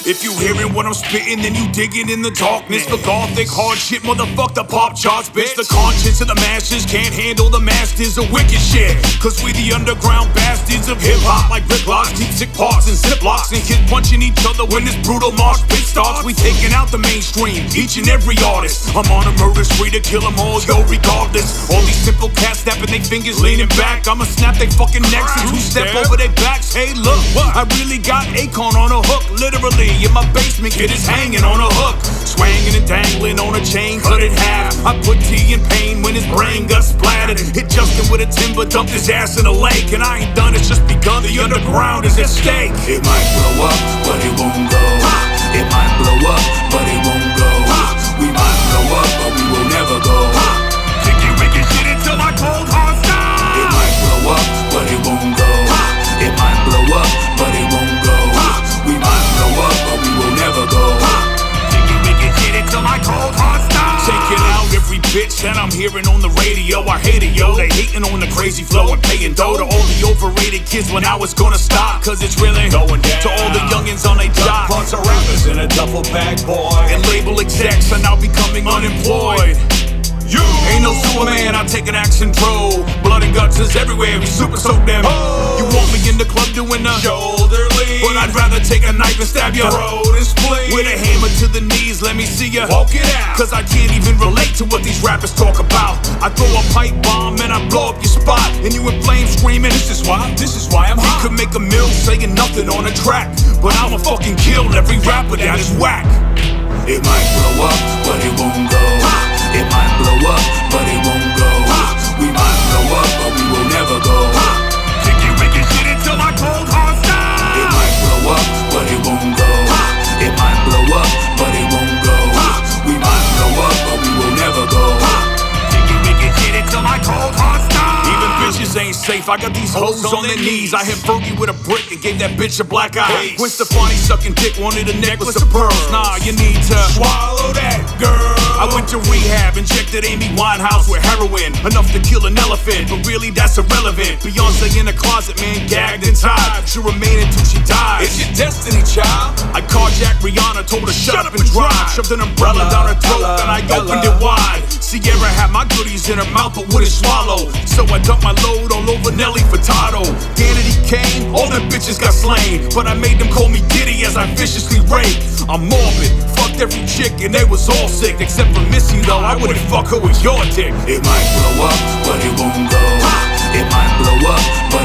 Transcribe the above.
If you hearing what I'm spitting, then you digging in the darkness. The gothic hard shit, motherfuck the pop charts, bitch. The conscience of the masses can't handle the masters of wicked shit. Cause we the underground bastards of hip-hop, like rip locks, deep sick parts and zip-locks, and kids punching each other when this brutal march pit starts. We taking out the mainstream, each and every artist. I'm on a murder spree to kill them all, yo, regardless. All these simple cats snapping their fingers, leaning back. I'ma snap their fucking necks and two-step over their backs. Hey, look, I really got Akon on a hook, literally. In my basement, kid is hanging on a hook, swanging and dangling on a chain, cut in half. I put T in pain when his brain got splattered. Hit Justin with a timber, dumped his ass in a lake, and I ain't done, it's just begun. The underground is at stake. It might blow up, but it won't go. It might blow up, but it won't go. We might blow up, but we will never go. Thinking wicked shit until my cold heart stops. It might blow up, but it won't go. It might blow up, but it won't go. We might blow up, but we will never go. Thinking wicked shit until my cold heart stops. Taking out every bitch that I'm hearing on the radio. I hate it, yo. They hating on the crazy flow and paying dough to all the overrated kids when I was gonna stop. Cause it's really going down. To all the youngins on they job. Bunch of rappers in a duffel bag, boy. And label execs are now becoming unemployed. You ain't no Superman, I take an axe and throw. Blood and guts is everywhere, we super soak them. You want me in the club doing the Shoulder lean, but I'd rather take a knife and stab your throat and spleen. with a hammer to the knees, let me see ya Walk it out. Cause I can't even relate to what these rappers talk about. I throw a pipe bomb and I blow up your spot, and you in flames screaming, this is why I'm hot. He could make a mill saying nothing on a track, but I'ma fucking kill every rapper that is whack. It might blow up, but it won't go. It might blow up, but it won't go. We might blow up, but we will never go. Thinking wicked shit until my cold heart stops. It might blow up, but it won't go. It might blow up, but it won't go. We might blow up, but we will never go. Thinking wicked shit until my cold heart stops. Even bitches ain't safe, I got these hoes on their knees. I hit Fergie with a brick and gave that bitch a black eye. When Stefani sucking dick wanted a necklace of pearls. Nah, you need to swallow that, girl. I went to rehab, injected Amy Winehouse with heroin, enough to kill an elephant, but really that's irrelevant. Beyonce in the closet, man, gagged and tied. She'll remain until she dies. It's your destiny, child. I carjacked Rihanna, told her shut up and drive. Shoved an umbrella down her throat, and I opened it wide. Sierra had my goodies in her mouth, but wouldn't swallow. So I dumped my load all over Nelly Furtado. Danity came, all them bitches got slain, but I made them call me Diddy as I viciously raped. I'm morbid, fucked every chick and they was all sick, except for Missy though, I wouldn't fuck her with your dick. It might blow up, but it won't go. It might blow up, but